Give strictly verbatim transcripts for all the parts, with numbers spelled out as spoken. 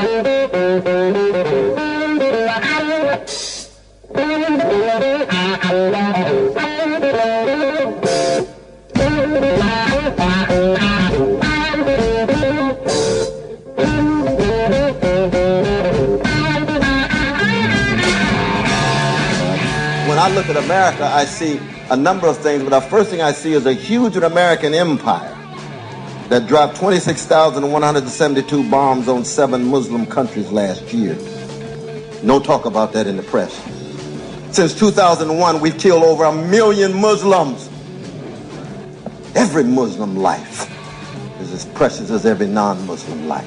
When I look at America, I see a number of things, but the first thing I see is a huge American empire that dropped twenty-six thousand one hundred seventy-two bombs on seven Muslim countries last year. No talk about that in the press. Since two thousand one, we've killed over a million Muslims. Every Muslim life is as precious as every non-Muslim life.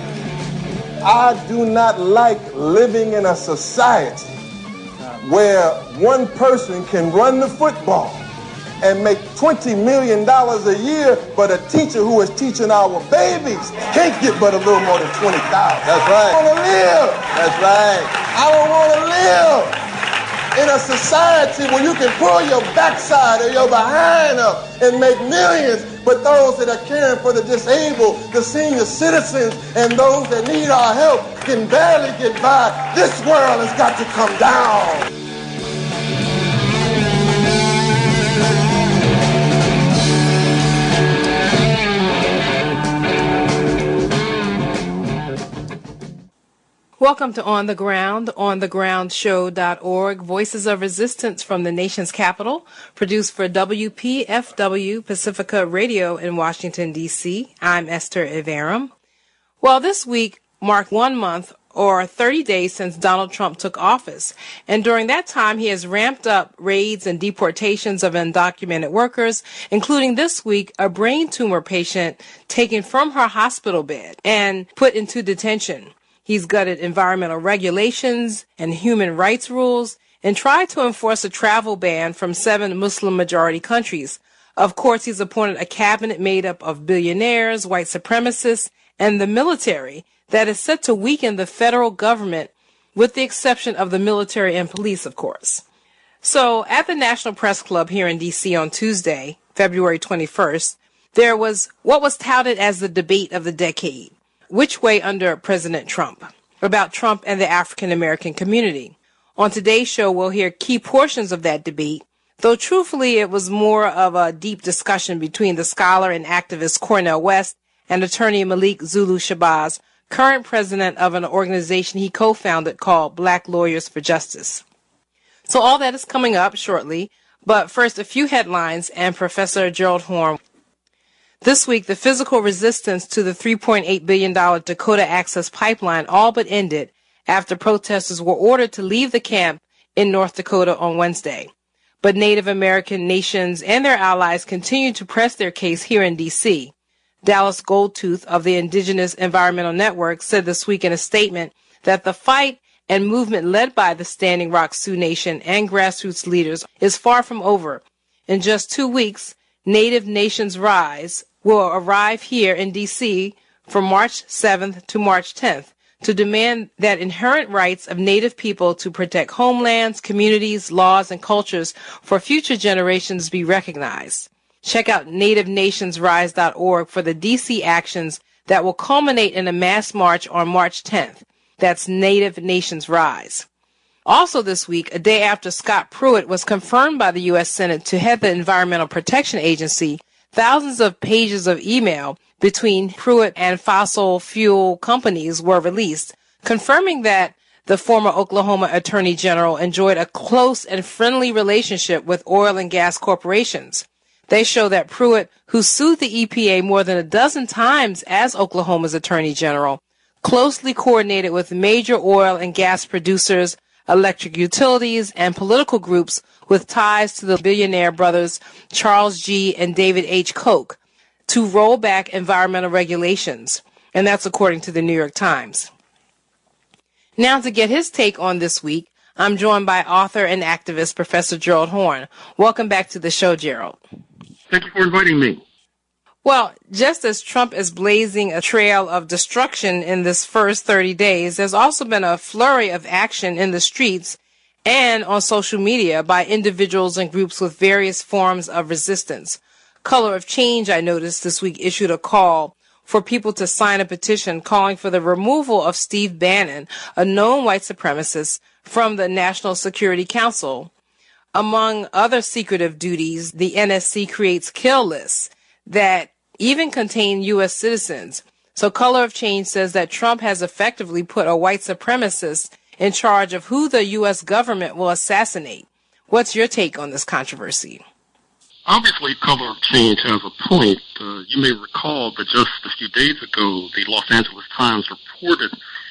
I do not like living in a society where one person can run the football and make twenty million dollars a year, but a teacher who is teaching our babies can't get but a little more than twenty thousand dollars. That's right. I don't want to live. That's right. I don't want to live in a society where you can pull your backside or your behind up and make millions, but those that are caring for the disabled, the senior citizens, and those that need our help can barely get by. This world has got to come down. Welcome to On the Ground, on the ground show dot org, Voices of Resistance from the nation's capital, produced for W P F W Pacifica Radio in Washington, D C I'm Esther Iverum. Well, this week marked one month or thirty days since Donald Trump took office, and during that time he has ramped up raids and deportations of undocumented workers, including this week a brain tumor patient taken from her hospital bed and put into detention. He's gutted environmental regulations and human rights rules and tried to enforce a travel ban from seven Muslim-majority countries. Of course, he's appointed a cabinet made up of billionaires, white supremacists, and the military that is set to weaken the federal government, with the exception of the military and police, of course. So, at the National Press Club here in D C on Tuesday, February twenty-first, there was what was touted as the debate of the decade. Which way under President Trump? About Trump and the African-American community. On today's show, we'll hear key portions of that debate, though truthfully it was more of a deep discussion between the scholar and activist Cornel West and attorney Malik Zulu Shabazz, current president of an organization he co-founded called Black Lawyers for Justice. So all that is coming up shortly, but first a few headlines and Professor Gerald Horne. This week, the physical resistance to the three point eight billion dollars Dakota Access Pipeline all but ended after protesters were ordered to leave the camp in North Dakota on Wednesday. But Native American nations and their allies continue to press their case here in D C Dallas Goldtooth of the Indigenous Environmental Network said this week in a statement that the fight and movement led by the Standing Rock Sioux Nation and grassroots leaders is far from over. In just two weeks, Native Nations Rise will arrive here in D C from March seventh to March tenth to demand that inherent rights of Native people to protect homelands, communities, laws, and cultures for future generations be recognized. Check out native nations rise dot org for the D C actions that will culminate in a mass march on March tenth. That's Native Nations Rise. Also this week, a day after Scott Pruitt was confirmed by the U S Senate to head the Environmental Protection Agency, thousands of pages of email between Pruitt and fossil fuel companies were released, confirming that the former Oklahoma Attorney General enjoyed a close and friendly relationship with oil and gas corporations. They show that Pruitt, who sued the E P A more than a dozen times as Oklahoma's Attorney General, closely coordinated with major oil and gas producers, electric utilities, and political groups with ties to the billionaire brothers Charles G. and David H. Koch to roll back environmental regulations, and that's according to the New York Times. Now to get his take on this week, I'm joined by author and activist Professor Gerald Horne. Welcome back to the show, Gerald. Thank you for inviting me. Well, just as Trump is blazing a trail of destruction in this first thirty days, there's also been a flurry of action in the streets and on social media by individuals and groups with various forms of resistance. Color of Change, I noticed this week, issued a call for people to sign a petition calling for the removal of Steve Bannon, a known white supremacist, from the National Security Council. Among other secretive duties, the N S C creates kill lists that even contain U S citizens. So Color of Change says that Trump has effectively put a white supremacist in charge of who the U S government will assassinate. What's your take on this controversy? Obviously, Color of Change has a point. Uh, you may recall that just a few days ago, the Los Angeles Times reported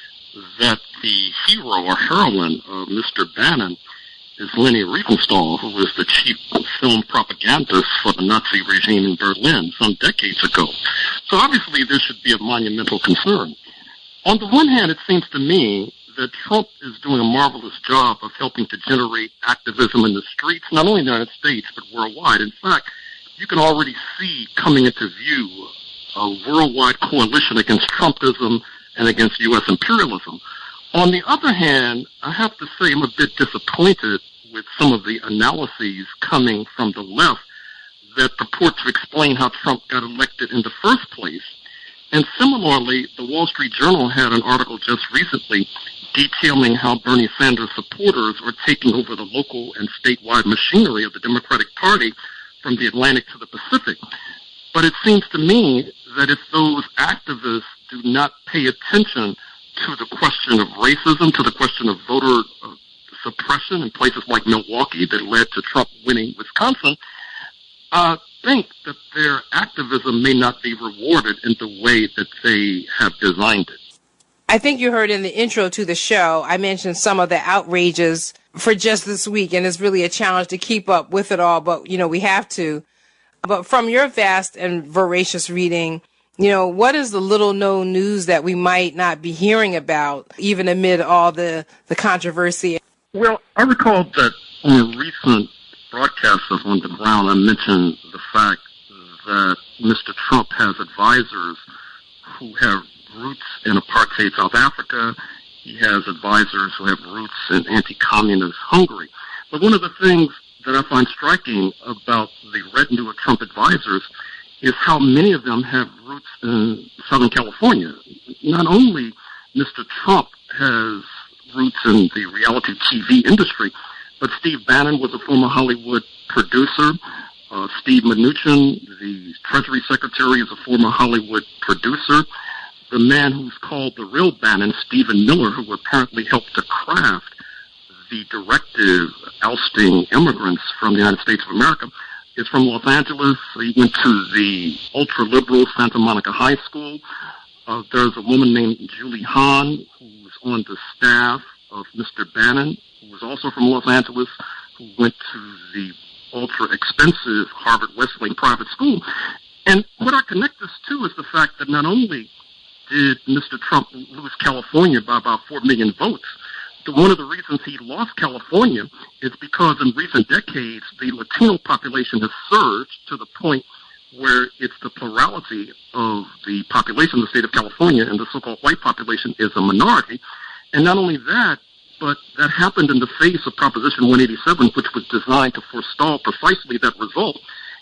that the hero or heroine of Mister Bannon is Leni Riefenstahl, who was the chief film propagandist for the Nazi regime in Berlin some decades ago. So obviously, this should be a monumental concern. On the one hand, it seems to me that Trump is doing a marvelous job of helping to generate activism in the streets, not only in the United States, but worldwide. In fact, you can already see coming into view a worldwide coalition against Trumpism and against U S imperialism. On the other hand, I have to say I'm a bit disappointed with some of the analyses coming from the left that purport to explain how Trump got elected in the first place. And similarly, the Wall Street Journal had an article just recently detailing how Bernie Sanders supporters are taking over the local and statewide machinery of the Democratic Party from the Atlantic to the Pacific. But it seems to me that if those activists do not pay attention to the question of racism, to the question of voter uh, suppression in places like Milwaukee that led to Trump winning Wisconsin, I uh, think that their activism may not be rewarded in the way that they have designed it. I think you heard in the intro to the show, I mentioned some of the outrages for just this week, and it's really a challenge to keep up with it all, but, you know, we have to. But from your vast and voracious reading, you know, what is the little-known news that we might not be hearing about, even amid all the, the controversy? Well, I recall that on a recent broadcast of On the Ground, I mentioned the fact that Mister Trump has advisors who have roots in apartheid South Africa. He has advisors who have roots in anti-communist Hungary. But one of the things that I find striking about the retinue of Trump advisors is how many of them have roots in Southern California. Not only Mister Trump has roots in the reality T V industry, but Steve Bannon was a former Hollywood producer. Uh, Steve Mnuchin, the Treasury Secretary, is a former Hollywood producer. The man who's called the real Bannon, Stephen Miller, who apparently helped to craft the directive ousting immigrants from the United States of America, is from Los Angeles. He went to the ultra-liberal Santa Monica High School. Uh, there's a woman named Julie Hahn, who's on the staff of Mister Bannon, who was also from Los Angeles, who went to the ultra-expensive Harvard Wesleyan private school. And what I connect this to is the fact that not only did Mister Trump lose California by about four million votes, but one of the reasons he lost California is because in recent decades, the Latino population has surged to the point where it's the plurality of the population of the state of California, and the so-called white population is a minority. And not only that, but that happened in the face of Proposition one eighty-seven, which was designed to forestall precisely that result.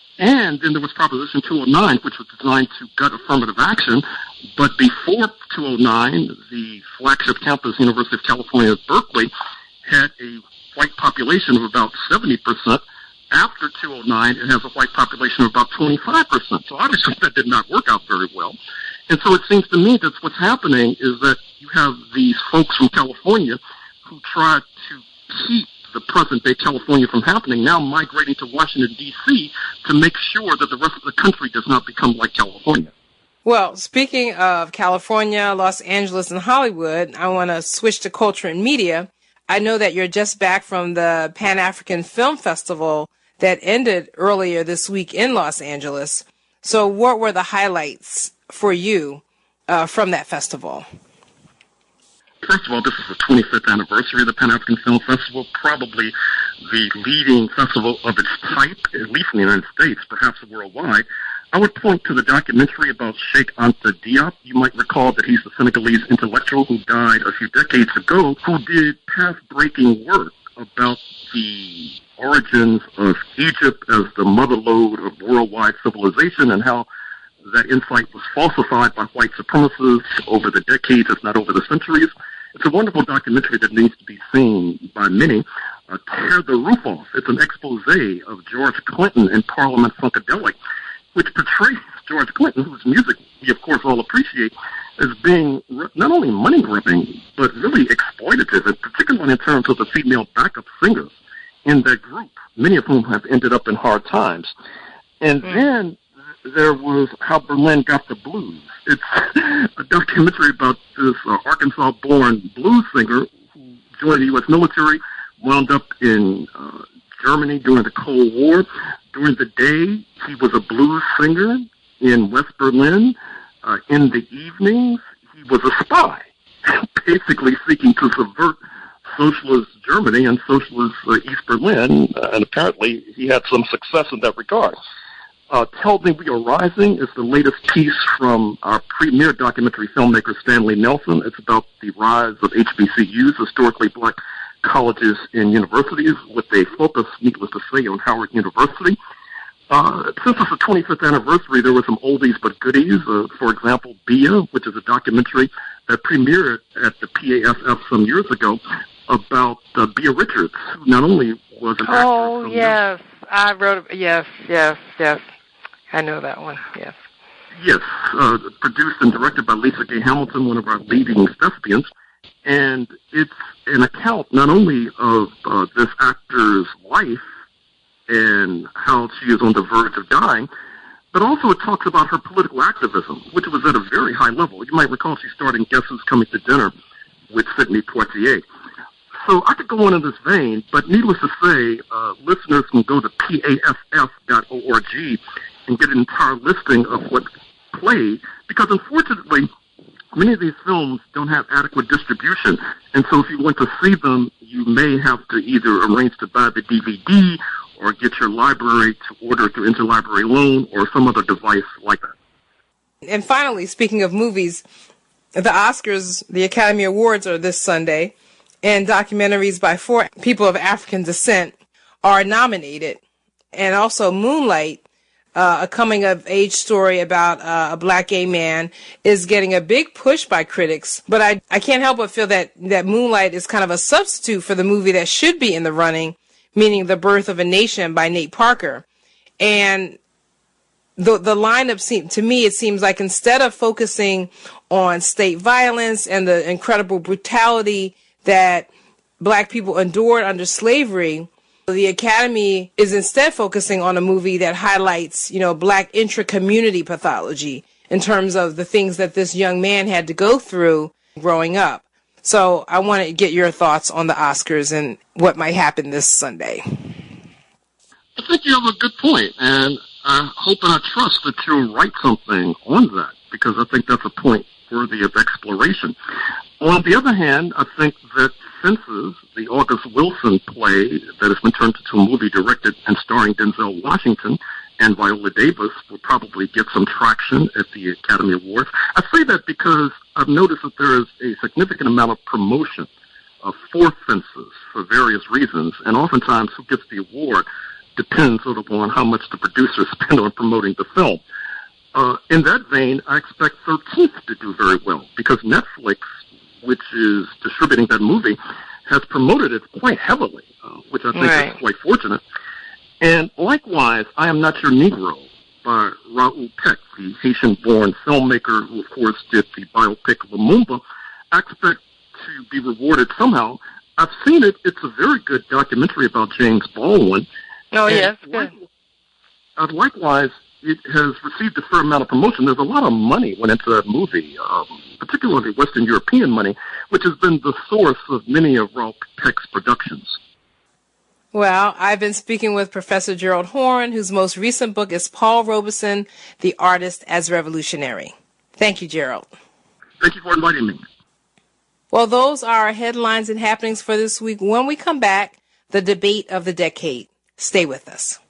And then there was Proposition two oh nine, which was designed to gut affirmative action. But before two oh nine, the flagship campus, University of California at Berkeley, had a white population of about seventy percent. After two oh nine, it has a white population of about twenty-five percent. So obviously that did not work out very well. And so it seems to me that what's happening is that you have these folks from California who tried to keep the present-day California from happening, now migrating to Washington, D C to make sure that the rest of the country does not become like California. Well, speaking of California, Los Angeles, and Hollywood, I want to switch to culture and media. I know that you're just back from the Pan-African Film Festival that ended earlier this week in Los Angeles. So what were the highlights for you uh, from that festival? First of all, this is the twenty-fifth anniversary of the Pan-African Film Festival, probably the leading festival of its type, at least in the United States, perhaps worldwide. I would point to the documentary about Sheikh Anta Diop. You might recall that he's the Senegalese intellectual who died a few decades ago, who did path-breaking work about the origins of Egypt as the motherlode of worldwide civilization and how that insight was falsified by white supremacists over the decades, if not over the centuries. It's a wonderful documentary that needs to be seen by many. Uh, Tear the Roof Off. It's an expose of George Clinton in Parliament Funkadelic, which portrays George Clinton, whose music we, of course, all appreciate, as being not only money-grubbing, but really exploitative, and particularly in terms of the female backup singers in that group, many of whom have ended up in hard times. And mm. then there was How Berlin Got the Blues. It's a documentary about this uh, Arkansas-born blues singer who joined the U S military, wound up in uh, Germany during the Cold War. During the day, he was a blues singer in West Berlin. Uh, in the evenings, he was a spy, basically seeking to subvert socialist Germany and socialist uh, East Berlin, uh, and apparently he had some success in that regard. Uh, Tell Me We Are Rising is the latest piece from our premier documentary filmmaker, Stanley Nelson. It's about the rise of H B C Us, historically black colleges and universities, with a focus, needless to say, on Howard University. Uh, since it's the twenty-fifth anniversary, there were some oldies but goodies. Uh, for example, Bia, which is a documentary that premiered at the P A S F some years ago about uh, Bia Richards, who not only was an actor. Oh, yes. I wrote, yes, yes, yes. I know that one, yes. Yes, uh, produced and directed by Lisa Gay Hamilton, one of our leading thespians. And it's an account not only of uh, this actor's life and how she is on the verge of dying, but also it talks about her political activism, which was at a very high level. You might recall she starred in Guess Who's Coming to Dinner with Sidney Poitier. So I could go on in this vein, but needless to say, uh, listeners can go to P A S F dot org and get an entire listing of what played, because unfortunately, many of these films don't have adequate distribution, and so if you want to see them, you may have to either arrange to buy the D V D or get your library to order through interlibrary loan or some other device like that. And finally, speaking of movies, the Oscars, the Academy Awards are this Sunday, and documentaries by four people of African descent are nominated. And also Moonlight, uh, a coming-of-age story about uh, a black gay man, is getting a big push by critics. But I, I can't help but feel that, that Moonlight is kind of a substitute for the movie that should be in the running, meaning The Birth of a Nation by Nate Parker. And the the lineup, seem, to me, it seems like instead of focusing on state violence and the incredible brutality that black people endured under slavery, the Academy is instead focusing on a movie that highlights, you know, black intra-community pathology in terms of the things that this young man had to go through growing up. So I want to get your thoughts on the Oscars and what might happen this Sunday. I think you have a good point, and I hope and I trust that you'll write something on that, because I think that's a point worthy of exploration. On the other hand, I think that Fences, the August Wilson play that has been turned into a movie directed and starring Denzel Washington and Viola Davis, will probably get some traction at the Academy Awards. I say that because I've noticed that there is a significant amount of promotion uh, for Fences for various reasons, and oftentimes who gets the award depends sort of on how much the producers spend on promoting the film. Uh, in that vein, I expect thirteenth to do very well, because Netflix, which is distributing that movie, has promoted it quite heavily, uh, which I think right. is quite fortunate. And likewise, I Am Not Your Negro by Raoul Peck, the Haitian-born filmmaker who, of course, did the biopic Lumumba. I expect to be rewarded somehow. I've seen it. It's a very good documentary about James Baldwin. Oh, yes, good. Uh, likewise, it has received a fair amount of promotion. There's a lot of money went into that movie, um, particularly Western European money, which has been the source of many of Raoul Peck's productions. Well, I've been speaking with Professor Gerald Horne, whose most recent book is Paul Robeson, The Artist as Revolutionary. Thank you, Gerald. Thank you for inviting me. Well, those are our headlines and happenings for this week. When we come back, the debate of the decade. Stay with us.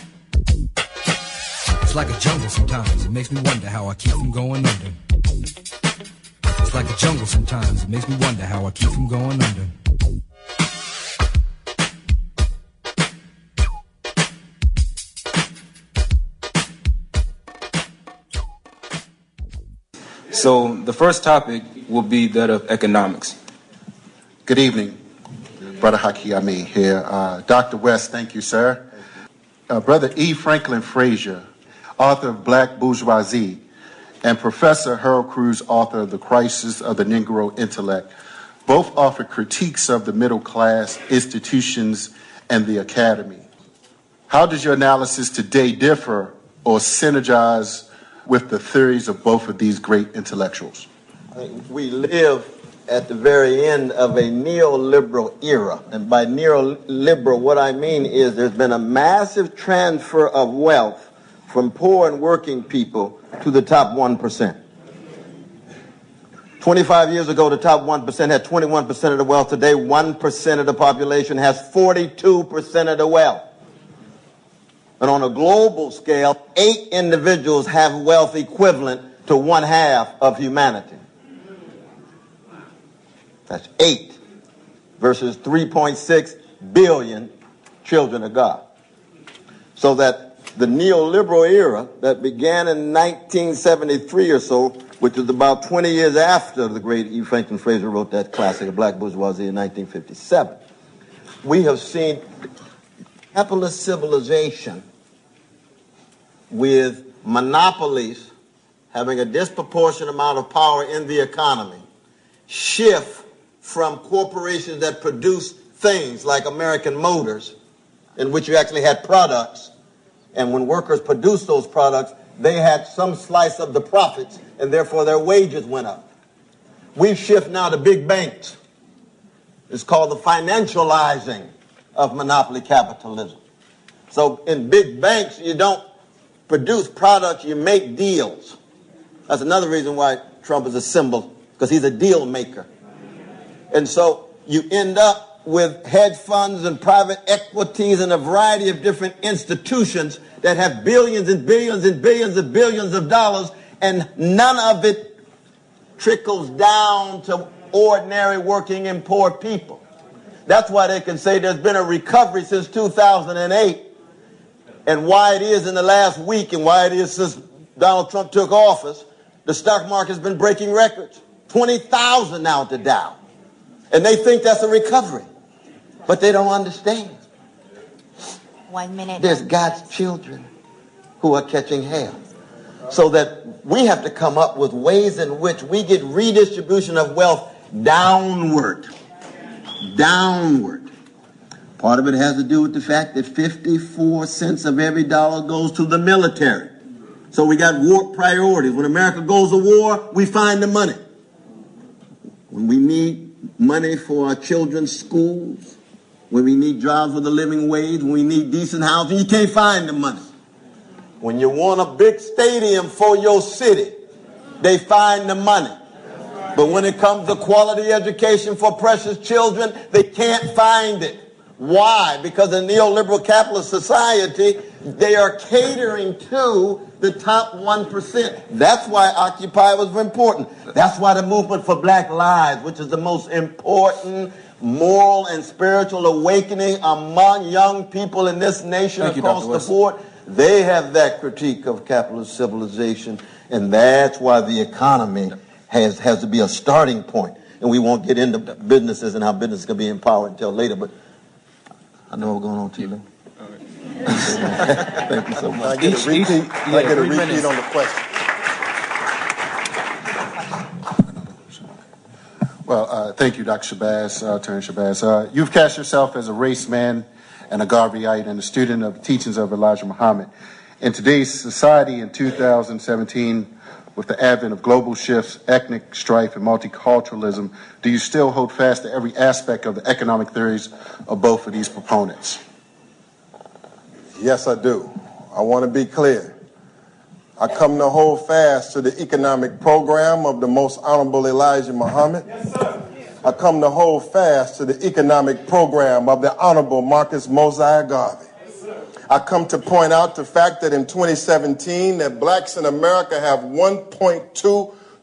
It's like a jungle sometimes. It makes me wonder how I keep from going under. It's like a jungle sometimes. It makes me wonder how I keep from going under. So the first topic will be that of economics. Good evening, Brother Haki Ami here. Uh, Doctor West, thank you, sir. Uh, Brother E. Franklin Frazier, author of Black Bourgeoisie, and Professor Harold Cruz, author of The Crisis of the Negro Intellect, both offer critiques of the middle class, institutions, and the academy. How does your analysis today differ or synergize with the theories of both of these great intellectuals? We live at the very end of a neoliberal era. And by neoliberal, what I mean is there's been a massive transfer of wealth from poor and working people to the top one percent. twenty-five years ago, the top one percent had twenty-one percent of the wealth. Today, one percent of the population has forty-two percent of the wealth. And on a global scale, eight individuals have wealth equivalent to one half of humanity. That's eight versus three point six billion children of God. So that the neoliberal era that began in nineteen seventy-three or so, which is about twenty years after the great E. Franklin Frazier wrote that classic of Black Bourgeoisie in nineteen fifty-seven, we have seen capitalist civilization with monopolies having a disproportionate amount of power in the economy shift from corporations that produce things like American Motors, in which you actually had products, and when workers produced those products, they had some slice of the profits, and therefore their wages went up. We shift now to big banks. It's called the financializing of monopoly capitalism. So in big banks, you don't produce products, you make deals. That's another reason why Trump is a symbol, because he's a deal maker. And so you end up with hedge funds and private equities and a variety of different institutions that have billions and billions and billions and billions of dollars, and none of it trickles down to ordinary working and poor people. That's why they can say there's been a recovery since two thousand eight, and why it is in the last week and why it is since Donald Trump took office, the stock market's been breaking records. twenty thousand now at the Dow. And they think that's a recovery. But they don't understand. One minute. There's God's children who are catching hell. So that we have to come up with ways in which we get redistribution of wealth downward. Downward. Part of it has to do with the fact that fifty-four cents of every dollar goes to the military. So we got war priorities. When America goes to war, we find the money. When we need money for our children's schools, when we need jobs with a living wage, when we need decent housing, you can't find the money. When you want a big stadium for your city, they find the money. But when it comes to quality education for precious children, they can't find it. Why? Because in neoliberal capitalist society, they are catering to the top one percent. That's why Occupy was important. That's why the movement for Black Lives, which is the most important moral and spiritual awakening among young people in this nation Thank across you, the West. board, they have that critique of capitalist civilization, and that's why the economy has, has to be a starting point. And we won't get into businesses and how business can be empowered until later, but I know we're going on too long. Thank you so much. I get a repeat, each, I get a repeat minutes. on the question. Well, uh, thank you, Doctor Shabazz, uh, Attorney Shabazz. Uh, you've cast yourself as a race man and a Garveyite and a student of the teachings of Elijah Muhammad. In today's society in two thousand seventeen, with the advent of global shifts, ethnic strife, and multiculturalism, do you still hold fast to every aspect of the economic theories of both of these proponents? Yes, I do. I want to be clear. I come to hold fast to the economic program of the Most Honorable Elijah Muhammad. I come to hold fast to the economic program of the Honorable Marcus Mosiah Garvey. I come to point out the fact that in twenty seventeen that blacks in America have one point two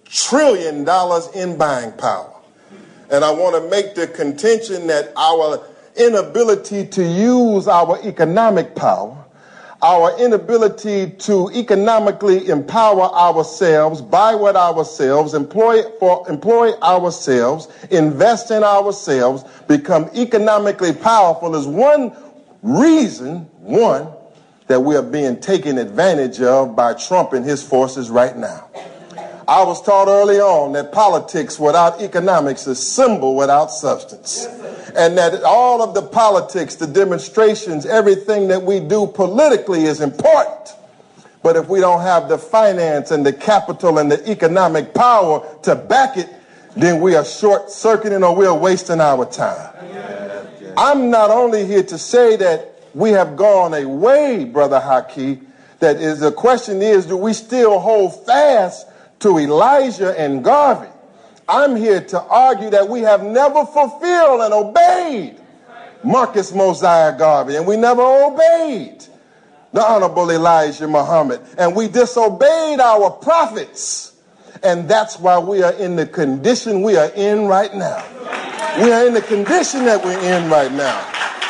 trillion dollars in buying power. And I want to make the contention that our inability to use our economic power, our inability to economically empower ourselves, buy what ourselves, employ for employ ourselves, invest in ourselves, become economically powerful is one reason, one, that we are being taken advantage of by Trump and his forces right now. I was taught early on that politics without economics is symbol without substance. And that all of the politics, the demonstrations, everything that we do politically is important. But if we don't have the finance and the capital and the economic power to back it, then we are short-circuiting or we are wasting our time. I'm not only here to say that we have gone away, Brother Haki, that is the question is, do we still hold fast to Elijah and Garvey? I'm here to argue that we have never fulfilled and obeyed Marcus Mosiah Garvey, and we never obeyed the Honorable Elijah Muhammad, and we disobeyed our prophets, and that's why we are in the condition we are in right now. We are in the condition that we're in right now.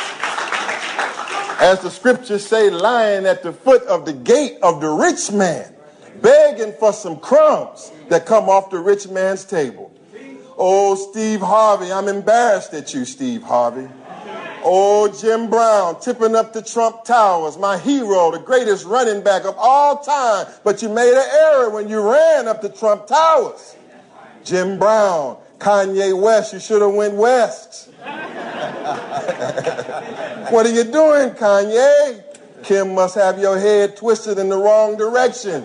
As the scriptures say, lying at the foot of the gate of the rich man, begging for some crumbs that come off the rich man's table. Oh, Steve Harvey, I'm embarrassed at you, Steve Harvey. Oh, Jim Brown, tipping up the Trump Towers, my hero, the greatest running back of all time. But you made an error when you ran up the Trump Towers. Jim Brown, Kanye West, you should have went west. What are you doing, Kanye? Kim must have your head twisted in the wrong direction.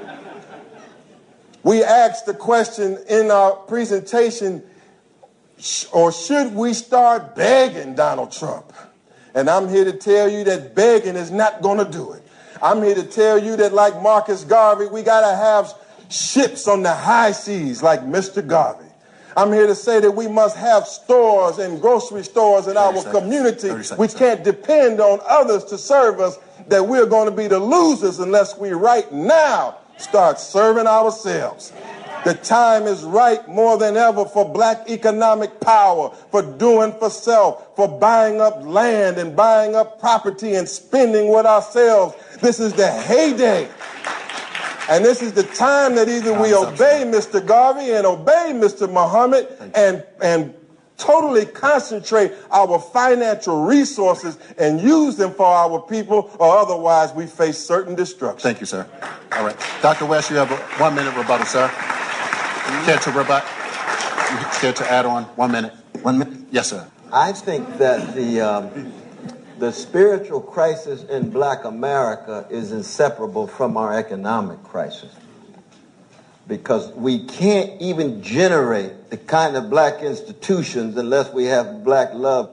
We asked the question in our presentation, or should we start begging Donald Trump? And I'm here to tell you that begging is not going to do it. I'm here to tell you that like Marcus Garvey, we got to have ships on the high seas like Mister Garvey. I'm here to say that we must have stores and grocery stores in our community. We can't depend on others to serve us, that we're going to be the losers unless we right now start serving ourselves. The time is right more than ever for black economic power, for doing for self, for buying up land and buying up property and spending with ourselves. This is the heyday. And this is the time that either we obey Mister Garvey and obey Mister Muhammad and, and totally concentrate our financial resources and use them for our people, or otherwise we face certain destruction. Thank you, sir. All right. Doctor West, you have a one minute rebuttal, sir. Care to rebut? Care to add on? One minute. One minute? Yes, sir. I think that the um, the spiritual crisis in black America is inseparable from our economic crisis, because we can't even generate the kind of black institutions unless we have black love.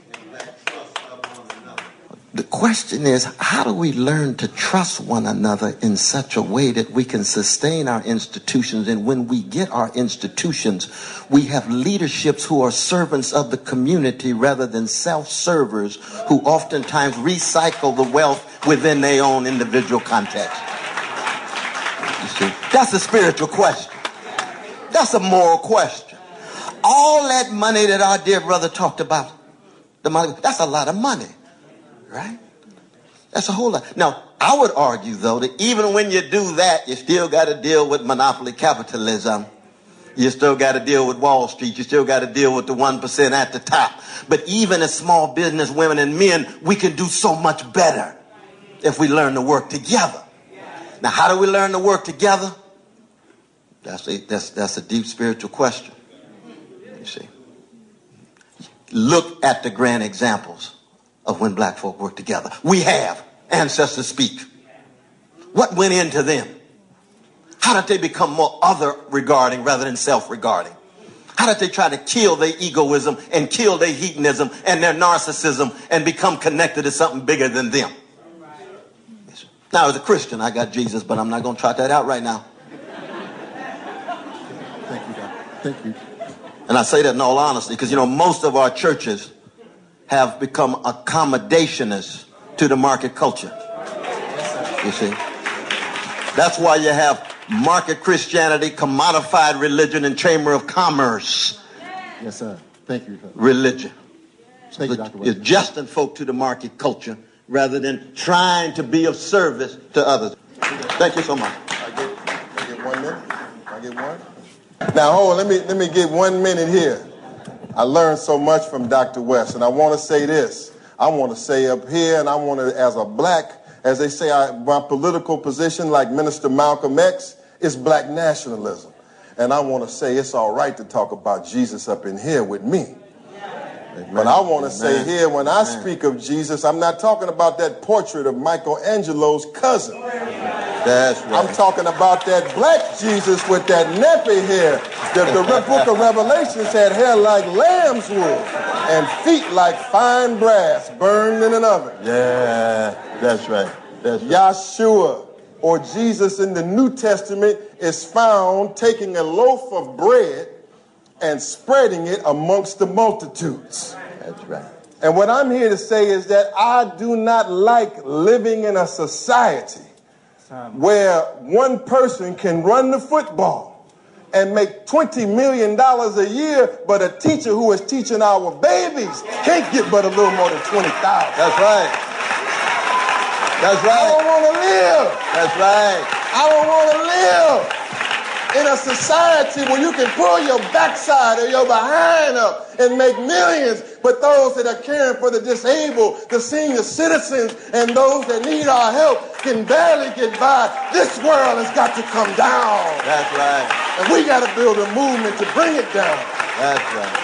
The question is, how do we learn to trust one another in such a way that we can sustain our institutions? And when we get our institutions, we have leaderships who are servants of the community rather than self-servers who oftentimes recycle the wealth within their own individual context. You see, that's a spiritual question. That's a moral question. All that money that our dear brother talked about, the money, that's a lot of money. Right? That's a whole lot. Now, I would argue, though, that even when you do that, you still got to deal with monopoly capitalism. You still got to deal with Wall Street. You still got to deal with the one percent at the top. But even as small business women and men, we can do so much better if we learn to work together. Now, how do we learn to work together? That's a, that's, that's a deep spiritual question. You see. Look at the grand examples of when black folk work together. We have ancestors speak. What went into them? How did they become more other regarding rather than self-regarding? How did they try to kill their egoism and kill their hedonism and their narcissism and become connected to something bigger than them? Now, as a Christian, I got Jesus, but I'm not going to try that out right now. Thank you, God. Thank you. And I say that in all honesty because, you know, most of our churches have become accommodationists to the market culture. You see? That's why you have market Christianity, commodified religion, and chamber of commerce. Yes, sir. Thank you. Religion. Thank you, Doctor West. It's adjusting folk to the market culture rather than trying to be of service to others. Thank you so much. I get, I get one minute. I get one. Now, hold on. Let me let me get one minute here. I learned so much from Doctor West, and I want to say this. I want to say up here, and I want to, as a black, as they say, I, my political position, like Minister Malcolm X, is black nationalism. And I want to say it's all right to talk about Jesus up in here with me. Amen. But I want to say here, when I Amen. speak of Jesus, I'm not talking about that portrait of Michelangelo's cousin. That's right. I'm talking about that black Jesus with that nappy hair. The, the book of Revelations had hair like lamb's wool and feet like fine brass burned in an oven. Yeah, that's right. That's right. Yahshua, or Jesus in the New Testament, is found taking a loaf of bread and spreading it amongst the multitudes. That's right. And what I'm here to say is that I do not like living in a society where one person can run the football and make twenty million dollars a year, but a teacher who is teaching our babies can't get but a little more than twenty thousand dollars. That's right. That's right. I don't want to live. That's right. I don't want to live in a society where you can pull your backside or your behind up and make millions, but those that are caring for the disabled, the senior citizens, and those that need our help can barely get by. This world has got to come down. That's right. And we got to build a movement to bring it down. That's right.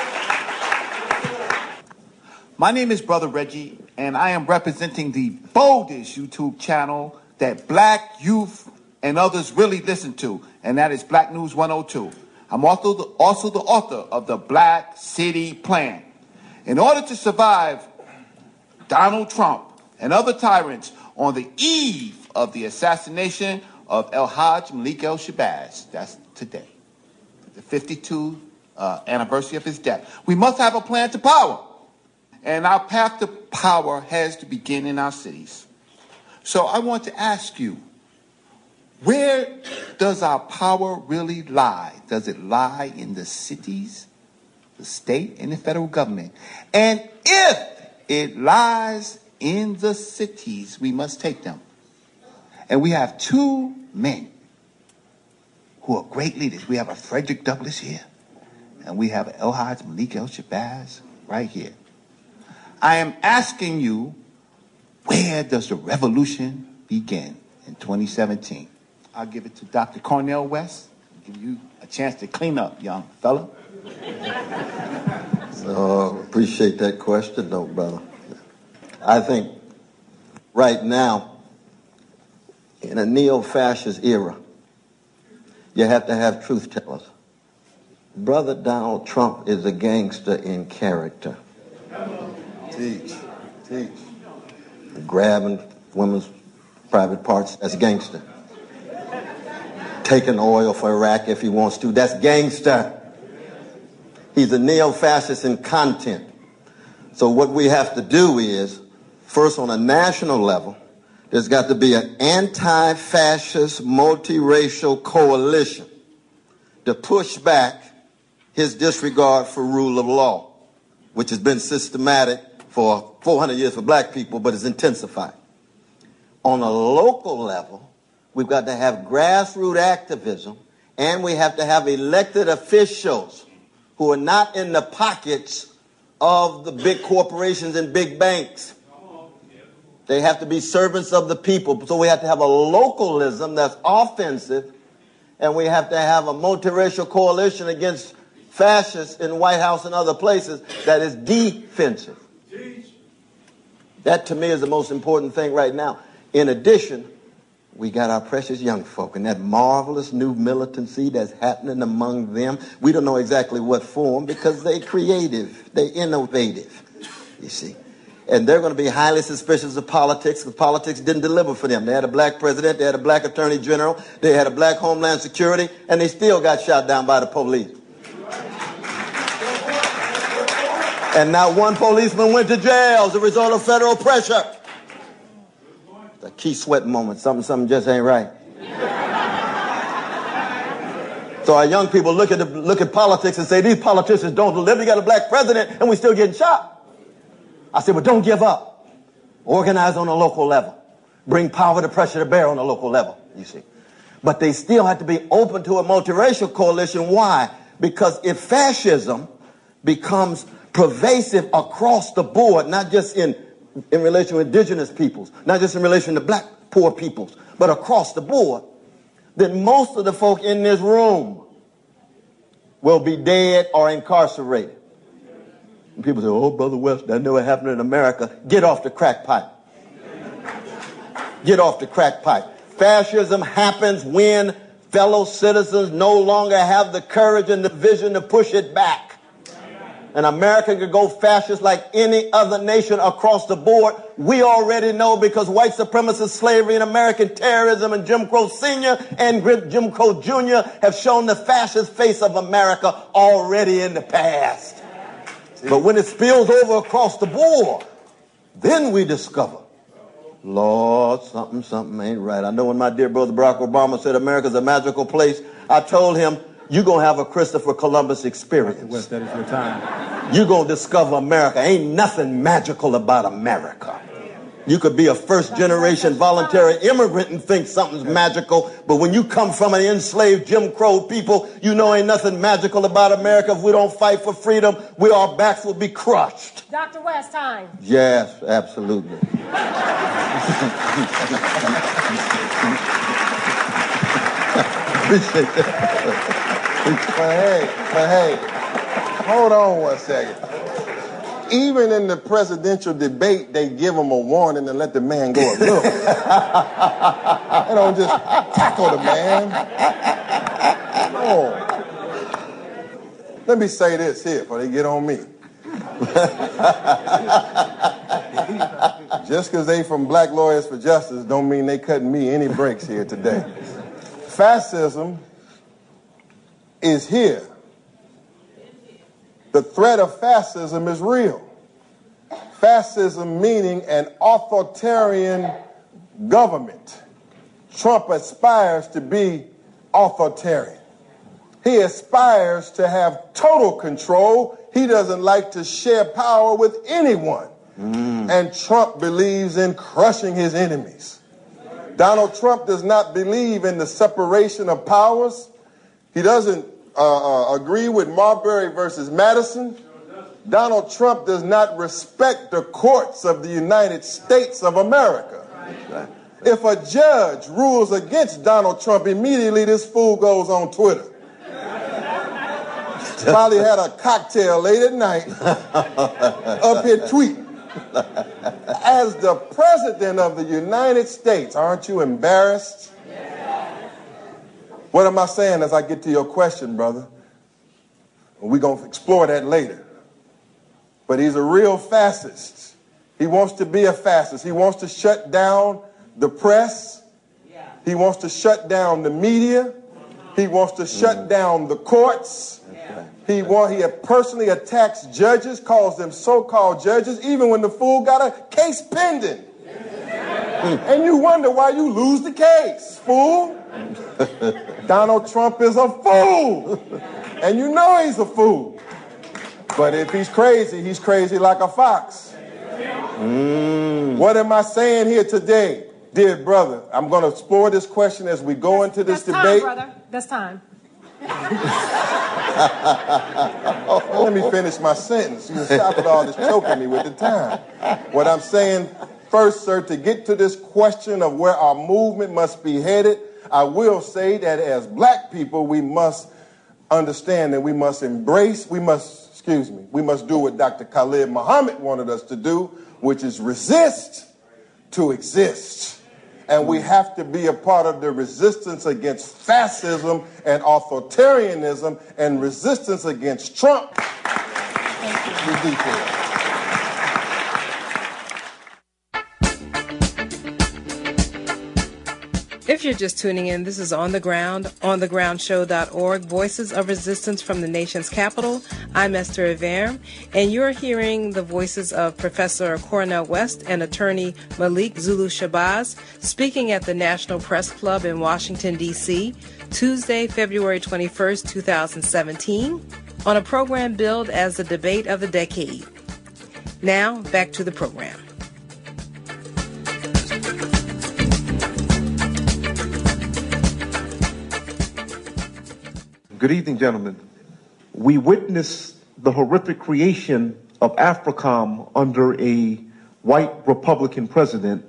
My name is Brother Reggie, and I am representing the boldest YouTube channel that black youth and others really listen to, and that is Black News one oh two. I'm also the, also the author of the Black City Plan. In order to survive Donald Trump and other tyrants on the eve of the assassination of El-Hajj Malik El-Shabazz, that's today, the fifty-second uh, anniversary of his death, we must have a plan to power. And our path to power has to begin in our cities. So I want to ask you, where does our power really lie? Does it lie in the cities, the state, and the federal government? And if it lies in the cities, we must take them. And we have two men who are great leaders. We have a Frederick Douglass here, and we have El-Hajj Malik El-Shabazz right here. I am asking you, where does the revolution begin in twenty seventeen? I'll give it to Doctor Cornel West. I'll give you a chance to clean up, young fella. So, appreciate that question, though, brother. I think right now, in a neo-fascist era, you have to have truth tellers. Brother Donald Trump is a gangster in character. Teach, teach. Grabbing women's private parts, that's gangster. Taking oil for Iraq if he wants to, that's gangster. He's a neo-fascist in content. So what we have to do is, first on a national level, there's got to be an anti-fascist, multiracial coalition to push back his disregard for rule of law, which has been systematic for four hundred years for black people, but it's intensified. On a local level, we've got to have grassroots activism, and we have to have elected officials who are not in the pockets of the big corporations and big banks. They have to be servants of the people. So we have to have a localism that's offensive, and we have to have a multiracial coalition against fascists in the White House and other places that is defensive. That, to me, is the most important thing right now. In addition, we got our precious young folk and that marvelous new militancy that's happening among them. We don't know exactly what form because they're creative, they're innovative, you see. And they're going to be highly suspicious of politics because politics didn't deliver for them. They had a black president, they had a black attorney general, they had a black homeland security, and they still got shot down by the police. And not one policeman went to jail as a result of federal pressure. The key sweat moment. Something, something just ain't right. So our young people look at the, look at politics and say, these politicians don't deliver. You got a black president and we still getting shot. I said, well, don't give up. Organize on a local level. Bring power to pressure to bear on a local level, you see. But they still have to be open to a multiracial coalition. Why? Because if fascism becomes pervasive across the board, not just in, in relation to indigenous peoples, not just in relation to black poor peoples, but across the board, then most of the folk in this room will be dead or incarcerated. And people say, oh, Brother West, that never happened in America. Get off the crack pipe. Get off the crack pipe. Fascism happens when fellow citizens no longer have the courage and the vision to push it back. And America could go fascist like any other nation across the board. We already know because white supremacist slavery and American terrorism and Jim Crow Senior and Jim Crow Junior have shown the fascist face of America already in the past. But when it spills over across the board, then we discover, Lord, something, something ain't right. I know when my dear brother Barack Obama said America's a magical place, I told him, you're going to have a Christopher Columbus experience. West, that is your time. You're going to discover America. Ain't nothing magical about America. You could be a first-generation voluntary immigrant and think something's magical, but when you come from an enslaved Jim Crow people, you know ain't nothing magical about America. If we don't fight for freedom, we, our backs will be crushed. Doctor West, time. Yes, absolutely. Appreciate that. But hey, but hey, hold on one second. Even in the presidential debate, they give him a warning and let the man go a little. They don't just tackle the man. No. Let me say this here before they get on me. Just because they from Black Lawyers for Justice don't mean they cutting me any breaks here today. Fascism is here. The threat of fascism is real. Fascism meaning an authoritarian government. Trump aspires to be authoritarian. He aspires to have total control. He doesn't like to share power with anyone. Mm. And Trump believes in crushing his enemies. Donald Trump does not believe in the separation of powers. He doesn't uh, uh, agree with Marbury versus Madison. Donald Trump does not respect the courts of the United States of America. If a judge rules against Donald Trump, immediately this fool goes on Twitter. Probably had a cocktail late at night, up here tweeting. As the president of the United States, aren't you embarrassed? What am I saying as I get to your question, brother? We're going to explore that later. But he's a real fascist. He wants to be a fascist. He wants to shut down the press. He wants to shut down the media. He wants to shut down the courts. He want, he personally attacks judges, calls them so-called judges, even when the fool got a case pending. And you wonder why you lose the case, fool. Donald Trump is a fool. And you know he's a fool. But if he's crazy, he's crazy like a fox. Mm. What am I saying here today? Dear brother, I'm going to explore this question as we go that's, into this that's debate. Time, brother. That's time. Let me finish my sentence. You stop with all this choking me with the time. What I'm saying first, sir, to get to this question of where our movement must be headed, I will say that as black people, we must understand that we must embrace, we must, excuse me, we must do what Doctor Khalid Muhammad wanted us to do, which is resist to exist. And we have to be a part of the resistance against fascism and authoritarianism and resistance against Trump. Thank you. If you're just tuning in, this is On the Ground, on the ground show dot org, Voices of Resistance from the Nation's Capital. I'm Esther Iverem, and you're hearing the voices of Professor Cornel West and attorney Malik Zulu Shabazz speaking at the National Press Club in Washington, D C Tuesday, February twenty-first, two thousand seventeen, on a program billed as the debate of the decade. Now, back to the program. Good evening, gentlemen. We witnessed the horrific creation of AFRICOM under a white Republican president,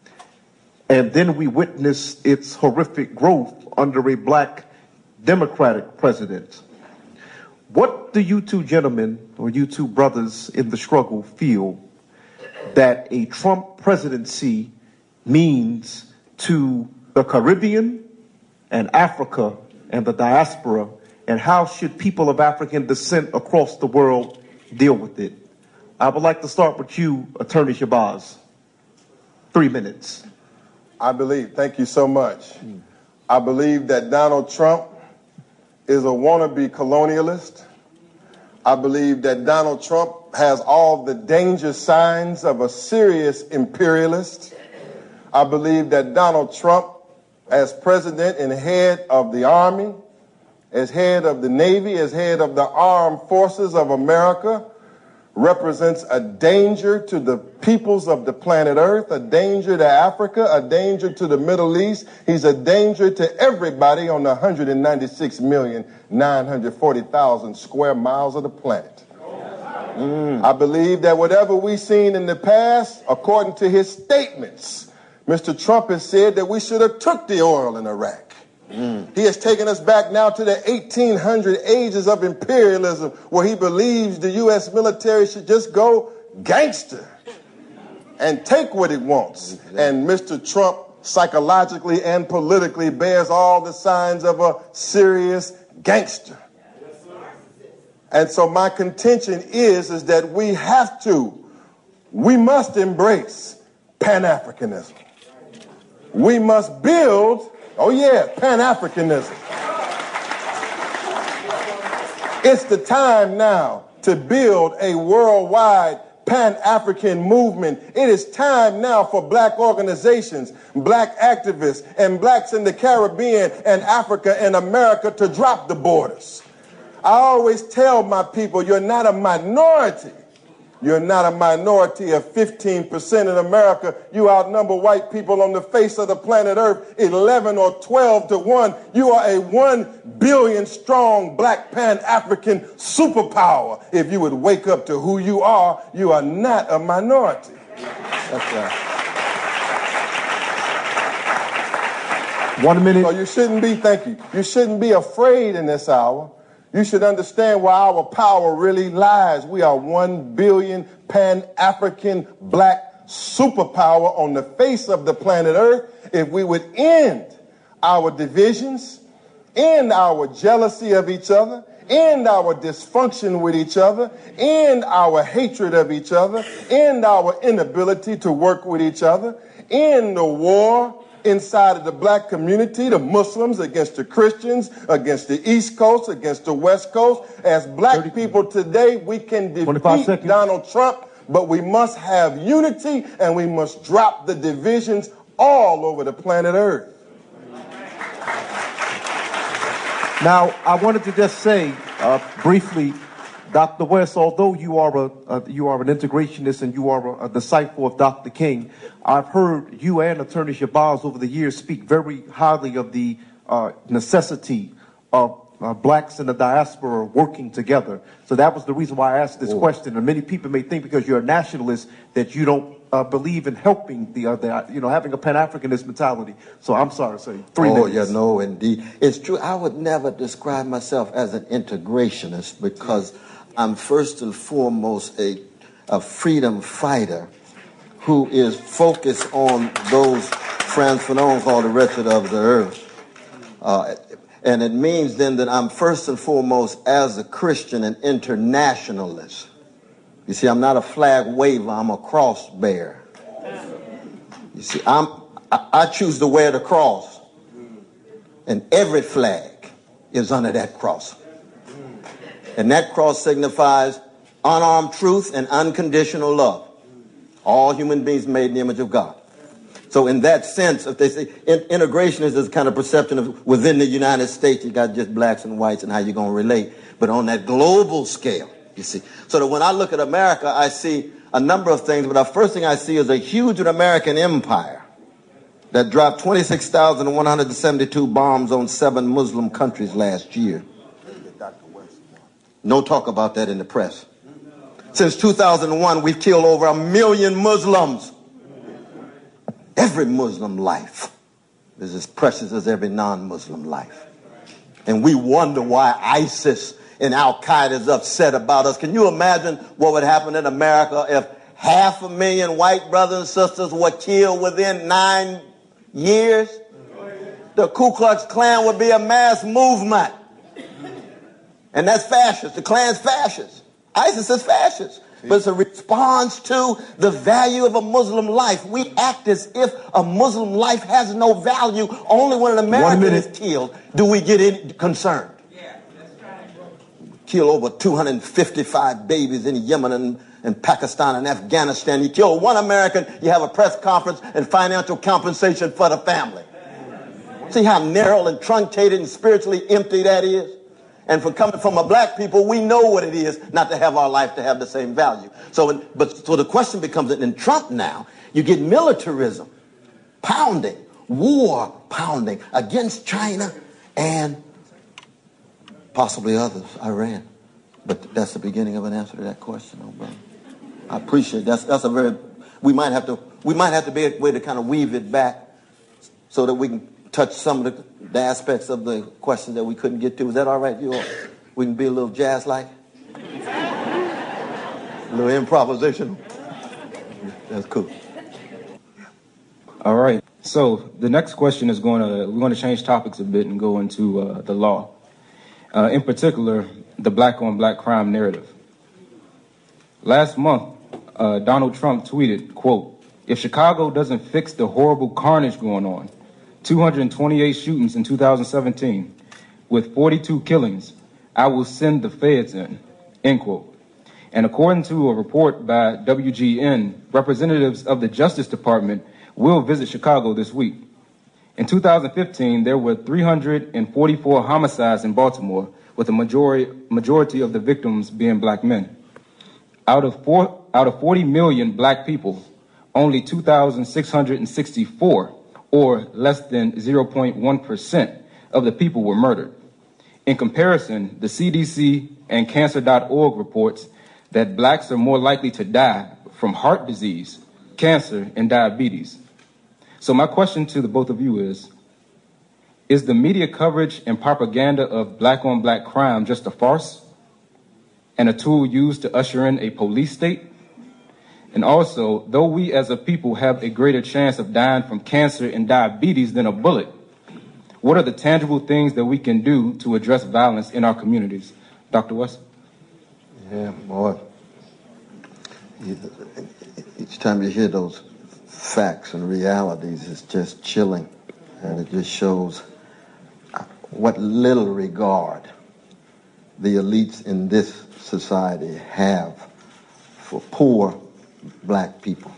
and then we witnessed its horrific growth under a black Democratic president. What do you two gentlemen, or you two brothers in the struggle, feel that a Trump presidency means to the Caribbean and Africa and the diaspora, and how should people of African descent across the world deal with it? I would like to start with you, Attorney Shabazz. Three minutes. I believe, thank you so much. I believe that Donald Trump is a wannabe colonialist. I believe that Donald Trump has all the danger signs of a serious imperialist. I believe that Donald Trump, as president and head of the Army, as head of the Navy, as head of the armed forces of America, represents a danger to the peoples of the planet Earth, a danger to Africa, a danger to the Middle East. He's a danger to everybody on the one hundred ninety-six million, nine hundred forty thousand square miles of the planet. Mm. I believe that whatever we've seen in the past, according to his statements, Mister Trump has said that we should have took the oil in Iraq. Mm. He has taken us back now to the eighteen hundred ages of imperialism, where he believes the U S military should just go gangster and take what it wants. Exactly. And Mister Trump psychologically and politically bears all the signs of a serious gangster. And so my contention is, is that we have to, we must embrace Pan-Africanism. We must build, oh yeah, Pan-Africanism. It's the time now to build a worldwide Pan-African movement. It is time now for black organizations, black activists, and blacks in the Caribbean and Africa and America to drop the borders. I always tell my people, you're not a minority. You're not a minority of fifteen percent in America. You outnumber white people on the face of the planet Earth eleven or twelve to one. You are a one billion strong black Pan-African superpower. If you would wake up to who you are, you are not a minority. That's right. One minute. So you shouldn't be, thank you, you shouldn't be afraid in this hour. You should understand where our power really lies. We are one billion Pan-African black superpower on the face of the planet Earth. If we would end our divisions, end our jealousy of each other, end our dysfunction with each other, end our hatred of each other, end our inability to work with each other, end the war inside of the black community, the Muslims against the Christians, against the East Coast, against the West Coast. As black people today, we can defeat Donald Trump, but we must have unity and we must drop the divisions all over the planet Earth. Now, I wanted to just say uh, briefly, Doctor West, although you are a uh, you are an integrationist and you are a, a disciple of Doctor King, I've heard you and Attorney Shabazz over the years speak very highly of the uh, necessity of uh, blacks in the diaspora working together. So that was the reason why I asked this oh. question. And many people may think because you're a nationalist that you don't uh, believe in helping the other, you know, having a Pan-Africanist mentality. So I'm sorry, sir. Three oh, minutes. yeah, no, indeed. It's true. I would never describe myself as an integrationist because I'm first and foremost a, a freedom fighter who is focused on those Frantz Fanon called the wretched of the earth. Uh, and it means then that I'm first and foremost, as a Christian, an internationalist. You see, I'm not a flag waver, I'm a cross bearer. You see, I'm, I, I choose to wear the cross, and every flag is under that cross. And that cross signifies unarmed truth and unconditional love. All human beings made in the image of God. So in that sense, if they say in, integration is this kind of perception of within the United States, you got just blacks and whites and how you're going to relate. But on that global scale, you see. So that when I look at America, I see a number of things. But the first thing I see is a huge American empire that dropped twenty-six thousand one hundred seventy-two bombs on seven Muslim countries last year. No talk about that in the press. Since two thousand one, we've killed over a million Muslims. Every Muslim life is as precious as every non-Muslim life. And we wonder why ISIS and Al-Qaeda is upset about us. Can you imagine what would happen in America if half a million white brothers and sisters were killed within nine years? The Ku Klux Klan would be a mass movement. And that's fascist. The Klan's fascist. ISIS is fascist. But it's a response to the value of a Muslim life. We act as if a Muslim life has no value. Only when an American is killed do we get in, concerned. Yeah, that's right. Kill over two hundred fifty-five babies in Yemen and, and Pakistan and Afghanistan. You kill one American, you have a press conference and financial compensation for the family. See how narrow and truncated and spiritually empty that is? And for coming from a black people, we know what it is not to have our life to have the same value. So, but so the question becomes that in Trump now, you get militarism, pounding, war pounding against China and possibly others, Iran. But that's the beginning of an answer to that question, though, brother. I appreciate it. That's that's a very. We might have to we might have to be a way to kind of weave it back so that we can touch some of the, the aspects of the questions that we couldn't get to. Is that all right, you all? We can be a little jazz-like? A little improvisational? That's cool. All right. So the next question is going to, we're going to change topics a bit and go into uh, the law. Uh, in particular, the black-on-black crime narrative. Last month, uh, Donald Trump tweeted, quote, "If Chicago doesn't fix the horrible carnage going on, two hundred twenty-eight shootings in two thousand seventeen, with forty-two killings, I will send the feds in," end quote. And according to a report by W G N, representatives of the Justice Department will visit Chicago this week. In two thousand fifteen, there were three hundred forty-four homicides in Baltimore, with a majority, majority of the victims being black men. Out of, four, out of forty million black people, only two thousand six hundred sixty-four, or less than zero point one percent of the people were murdered. In comparison, the C D C and cancer dot org reports that blacks are more likely to die from heart disease, cancer, and diabetes. So my question to the both of you is, is the media coverage and propaganda of black-on-black crime just a farce and a tool used to usher in a police state? And also, though we as a people have a greater chance of dying from cancer and diabetes than a bullet, what are the tangible things that we can do to address violence in our communities? Doctor West? Yeah, boy. Each time you hear those facts and realities, it's just chilling. And it just shows what little regard the elites in this society have for poor black people.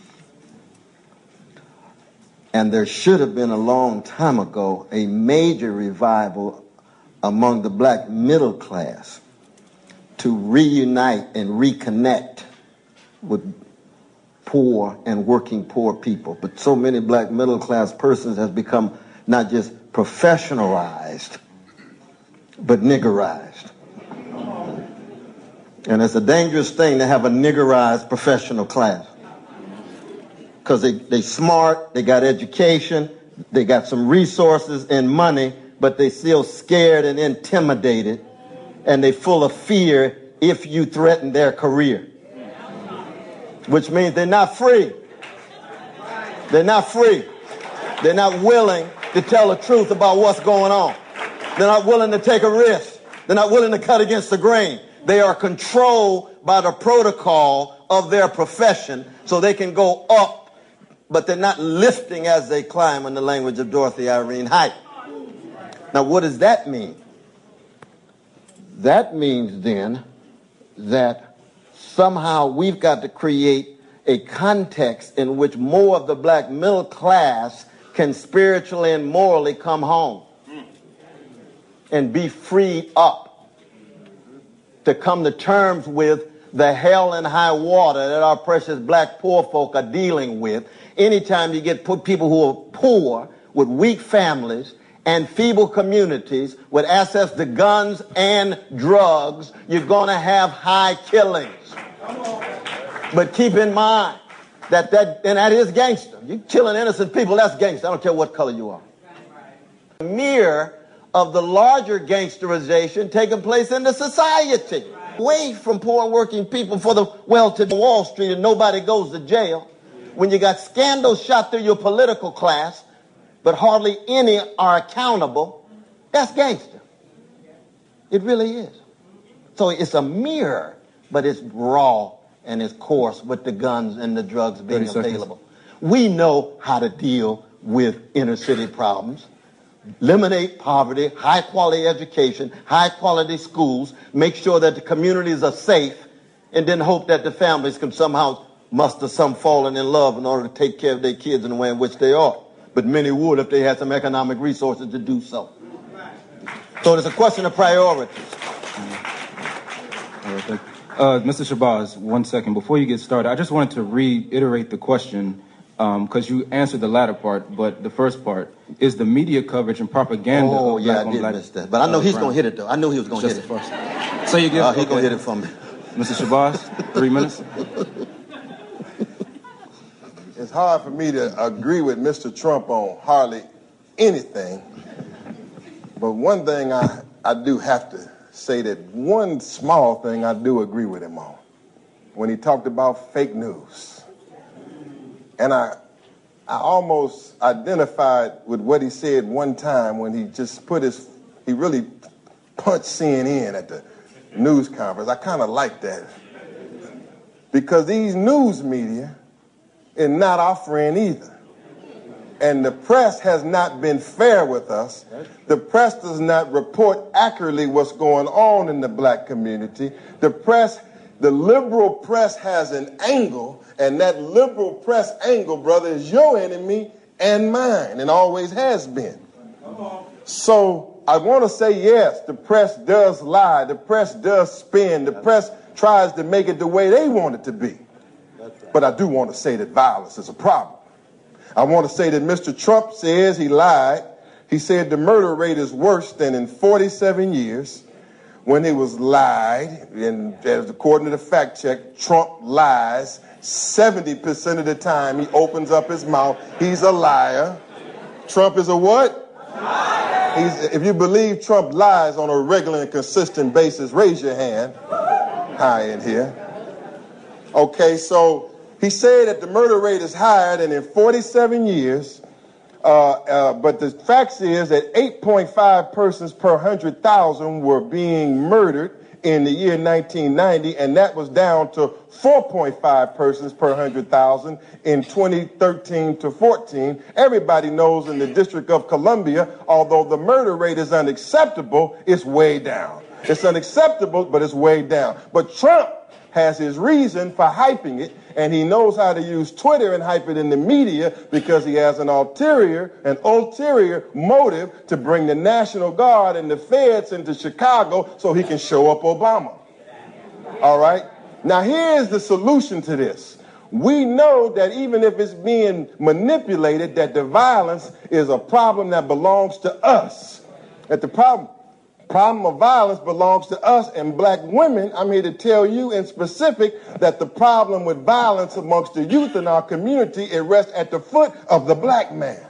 And there should have been a long time ago a major revival among the black middle class to reunite and reconnect with poor and working poor people. But so many black middle class persons has become not just professionalized, but niggerized. And it's a dangerous thing to have a niggerized professional class. Because they, they smart, they got education, they got some resources and money, but they still scared and intimidated, and they full of fear if you threaten their career. Which means they're not free. They're not free. They're not willing to tell the truth about what's going on. They're not willing to take a risk. They're not willing to cut against the grain. They are controlled by the protocol of their profession so they can go up, but they're not lifting as they climb, in the language of Dorothy Irene Height. Now, what does that mean? That means then that somehow we've got to create a context in which more of the black middle class can spiritually and morally come home and be freed up to come to terms with the hell and high water that our precious black poor folk are dealing with. Anytime you get people who are poor, with weak families, and feeble communities, with access to guns and drugs, you're going to have high killings. But keep in mind that that, and that is gangster. You killing innocent people, that's gangster. I don't care what color you are. A mirror of the larger gangsterization taking place in the society. Away from poor and working people for the well-to-do Wall Street and nobody goes to jail. When you got scandals shot through your political class, but hardly any are accountable, that's gangster. It really is. So it's a mirror, but it's raw and it's coarse with the guns and the drugs being available. We know how to deal with inner city problems. Eliminate poverty, high quality education, high quality schools, make sure that the communities are safe, and then hope that the families can somehow muster some falling in love in order to take care of their kids in the way in which they are. But many would if they had some economic resources to do so. So it's a question of priorities. Uh, Mister Shabazz, one second. Before you get started, I just wanted to reiterate the question, because um, you answered the latter part, but the first part is the media coverage and propaganda. Oh, of yeah, black I did black, miss that. But I know uh, he's brown. going to hit it, though. I knew he was going to hit it. First. So you give, uh, he's okay. going to hit it for me. Mister Shabazz, three minutes. It's hard for me to agree with Mister Trump on hardly anything. But one thing I, I do have to say that one small thing I do agree with him on. When he talked about fake news. And I I almost identified with what he said one time when he just put his, he really punched C N N at the news conference. I kind of like that. Because these news media is not our friend either. And the press has not been fair with us. The press does not report accurately what's going on in the black community. The press, the liberal press has an angle, and that liberal press angle, brother, is your enemy and mine, and always has been. So I want to say, yes, the press does lie. The press does spin. The press tries to make it the way they want it to be. But I do want to say that violence is a problem. I want to say that Mister Trump says he lied. He said the murder rate is worse than in forty-seven years when it was lied. And as according to the fact check, Trump lies seventy percent of the time he opens up his mouth. He's a liar. Trump is a what? Liar. He's, if you believe Trump lies on a regular and consistent basis, raise your hand. High in here. Okay, so he said that the murder rate is higher than in forty-seven years, uh, uh, but the fact is that eight point five persons per one hundred thousand were being murdered in the year nineteen ninety, and that was down to four point five persons per one hundred thousand in twenty thirteen to fourteen. Everybody knows in the District of Columbia, although the murder rate is unacceptable, it's way down. It's unacceptable, but it's way down. But Trump has his reason for hyping it, and he knows how to use Twitter and hype it in the media because he has an ulterior, an ulterior motive to bring the National Guard and the feds into Chicago so he can show up Obama. All right? Now, here's the solution to this. We know that even if it's being manipulated, that the violence is a problem that belongs to us. That the problem... problem of violence belongs to us and black women. I'm here to tell you in specific that the problem with violence amongst the youth in our community, it rests at the foot of the black man.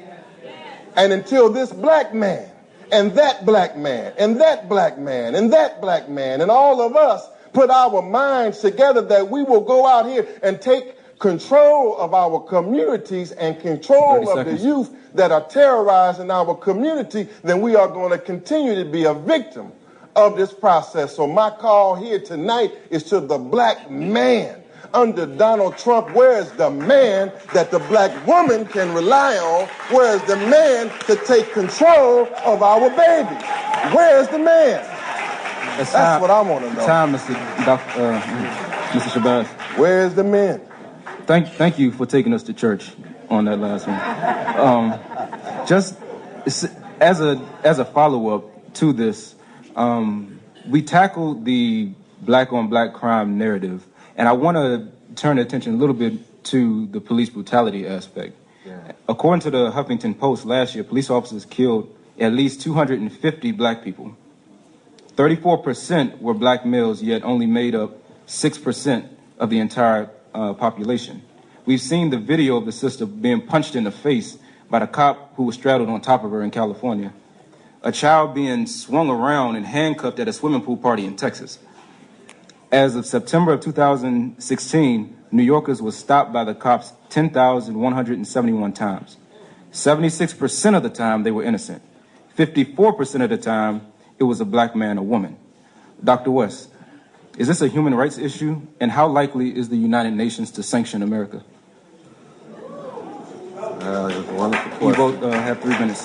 And until this black man and that black man and that black man and that black man and all of us put our minds together that we will go out here and take control of our communities and control of the youth that are terrorizing our community, then we are going to continue to be a victim of this process. So my call here tonight is to the black man. Under Donald Trump, where is the man that the black woman can rely on? Where is the man to take control of our baby? Where is the man? It's That's time, what I want to know. Time, Mister Doc, uh, Mister Shabazz. Where is the man? thank, thank you for taking us to church on that last one. Um, just as a as a follow-up to this, um, we tackled the black-on-black crime narrative, and I want to turn attention a little bit to the police brutality aspect. Yeah. According to the Huffington Post, last year, police officers killed at least two hundred fifty black people. thirty-four percent were black males, yet only made up six percent of the entire uh, population. We've seen the video of the sister being punched in the face by the cop who was straddled on top of her in California. A child being swung around and handcuffed at a swimming pool party in Texas. As of September of two thousand sixteen, New Yorkers were stopped by the cops ten thousand one hundred seventy-one times. seventy-six percent of the time they were innocent. fifty-four percent of the time it was a black man or woman. Doctor West, is this a human rights issue, and how likely is the United Nations to sanction America? Uh, it's a wonderful question. You both uh, have three minutes.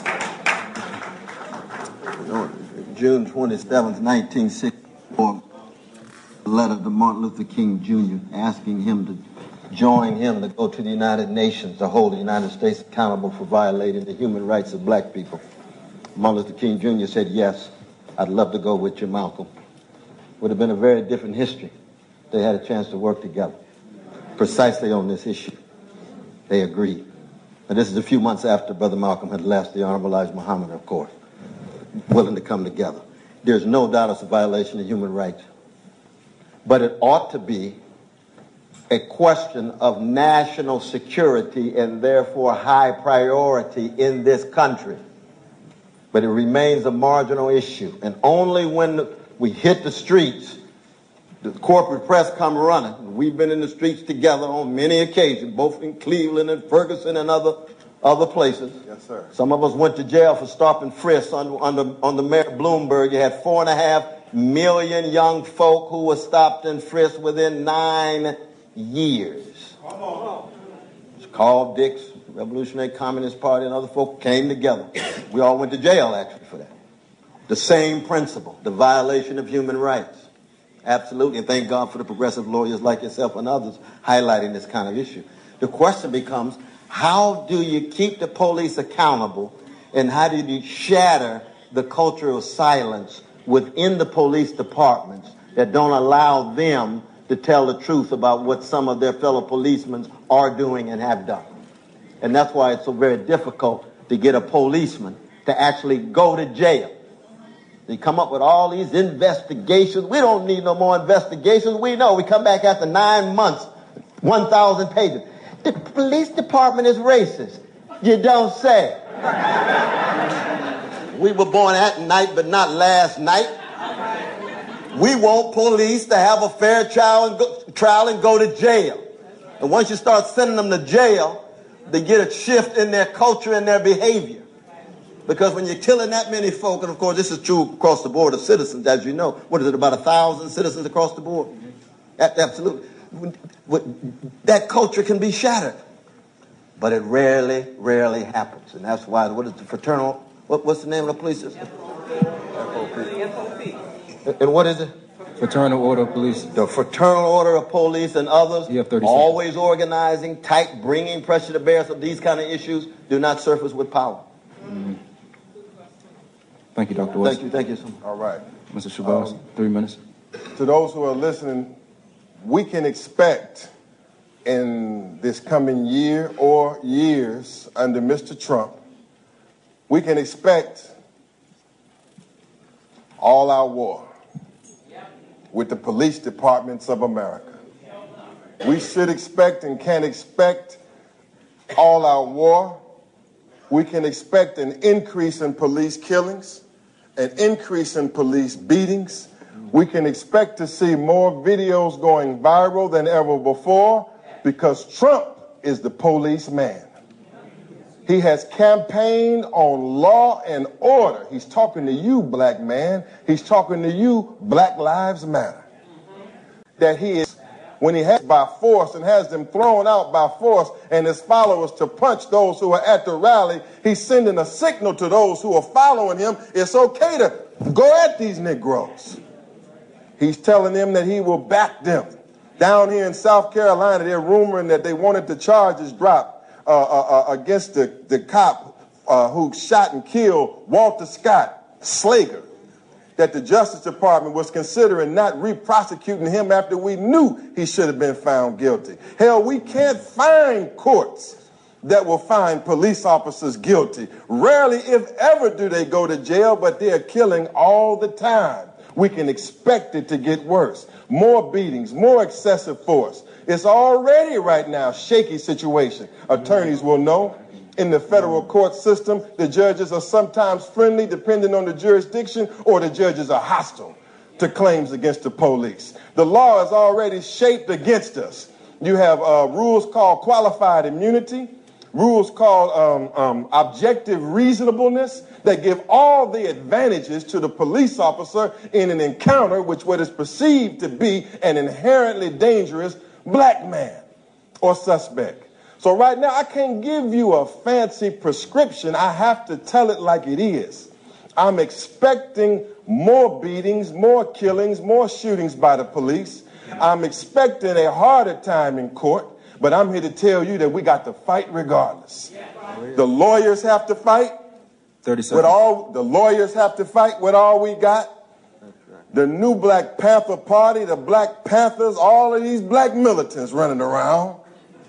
June twenty-seventh, nineteen sixty-four, a letter to Martin Luther King Junior asking him to join him to go to the United Nations to hold the United States accountable for violating the human rights of black people. Martin Luther King Junior said, yes, I'd love to go with you, Malcolm. Would have been a very different history. They had a chance to work together precisely on this issue. They agreed. And this is a few months after Brother Malcolm had left, the Honorable Elijah Muhammad, of course, willing to come together. There's no doubt it's a violation of human rights. But it ought to be a question of national security and therefore high priority in this country. But it remains a marginal issue. And only when we hit the streets, the corporate press come running. We've been in the streets together on many occasions, both in Cleveland and Ferguson and other other places. Yes, sir. Some of us went to jail for stop and frisk under, under, under Mayor Bloomberg. You had four and a half million young folk who were stopped and frisked within nine years. Come on. Carl Dix, Revolutionary Communist Party, and other folk came together. We all went to jail, actually, for that. The same principle, the violation of human rights. Absolutely, and thank God for the progressive lawyers like yourself and others highlighting this kind of issue. The question becomes, how do you keep the police accountable, and how do you shatter the culture of silence within the police departments that don't allow them to tell the truth about what some of their fellow policemen are doing and have done? And that's why it's so very difficult to get a policeman to actually go to jail. They come up with all these investigations. We don't need no more investigations. We know. We come back after nine months, one thousand pages. The police department is racist. You don't say. We were born at night, but not last night. We want police to have a fair trial and go, trial and go to jail. And once you start sending them to jail, they get a shift in their culture and their behavior. Because when you're killing that many folk, and of course this is true across the board of citizens, as you know, what is it, about a thousand citizens across the board? Absolutely. That culture can be shattered. But it rarely, rarely happens. And that's why, what is the fraternal, what, what's the name of the police system? F O P. And what is it? Fraternal Order of Police. The Fraternal Order of Police and others, always organizing, tight, bringing pressure to bear, so these kind of issues do not surface with power. Mm-hmm. Thank you, Doctor West. Thank you, thank you so much. All right. Mister Shabazz, um, three minutes. To those who are listening, we can expect in this coming year or years under Mister Trump, we can expect all our war with the police departments of America. We should expect and can expect all our war. We can expect an increase in police killings, an increase in police beatings. We can expect to see more videos going viral than ever before because Trump is the police man. He has campaigned on law and order. He's talking to you, black man. He's talking to you, Black Lives Matter. That he is, when he has by force and has them thrown out by force and his followers to punch those who are at the rally, he's sending a signal to those who are following him. It's okay to go at these Negroes. He's telling them that he will back them Down here in South Carolina, they're rumoring that they wanted the charges dropped uh, uh, uh, against the, the cop uh, who shot and killed Walter Scott Slager, that the Justice Department was considering not re-prosecuting him after we knew he should have been found guilty. Hell, we can't find courts that will find police officers guilty. Rarely, if ever, do they go to jail, but they're killing all the time. We can expect it to get worse. More beatings, more excessive force. It's already right now a shaky situation. Attorneys will know. In the federal court system, the judges are sometimes friendly depending on the jurisdiction, or the judges are hostile to claims against the police. The law is already shaped against us. You have uh, rules called qualified immunity, rules called um, um, objective reasonableness that give all the advantages to the police officer in an encounter with what is perceived to be an inherently dangerous black man or suspect. So right now, I can't give you a fancy prescription. I have to tell it like it is. I'm expecting more beatings, more killings, more shootings by the police. I'm expecting a harder time in court, but I'm here to tell you that we got to fight regardless. The lawyers have to fight. thirty seconds. With all, the lawyers have to fight with all we got. The new Black Panther Party, the Black Panthers, all of these black militants running around.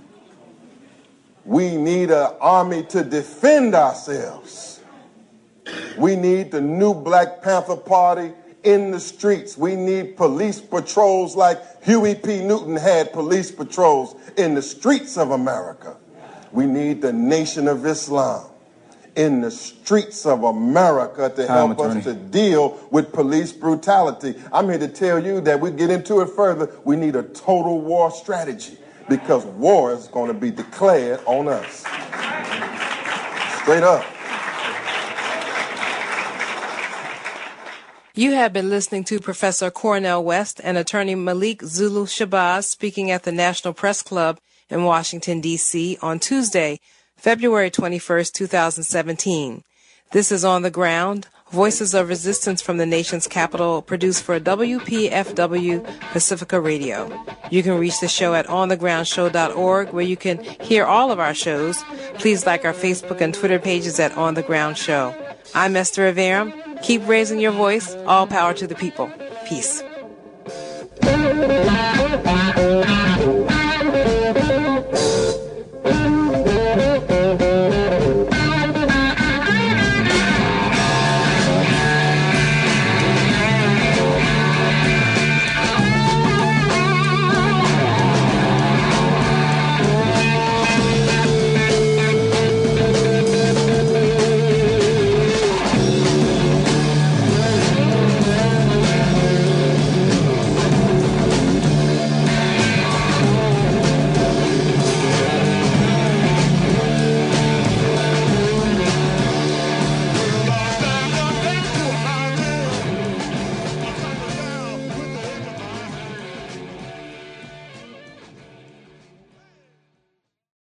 We need an army to defend ourselves. We need the new Black Panther Party in the streets. We need police patrols like Huey P. Newton had police patrols in the streets of America. We need the Nation of Islam in the streets of America to Time, help attorney. us to deal with police brutality. I'm here to tell you that we get into it further. We need a total war strategy, because war is going to be declared on us. Straight up. You have been listening to Professor Cornel West and attorney Malik Zulu Shabazz speaking at the National Press Club in Washington, D C on Tuesday, February twenty-first, two thousand seventeen. This is On the Ground, Voices of Resistance from the nation's capital, produced for W P F W Pacifica Radio. You can reach the show at on the ground show dot org, where you can hear all of our shows. Please like our Facebook and Twitter pages at On the Ground Show. I'm Esther Averum. Keep raising your voice. All power to the people. Peace.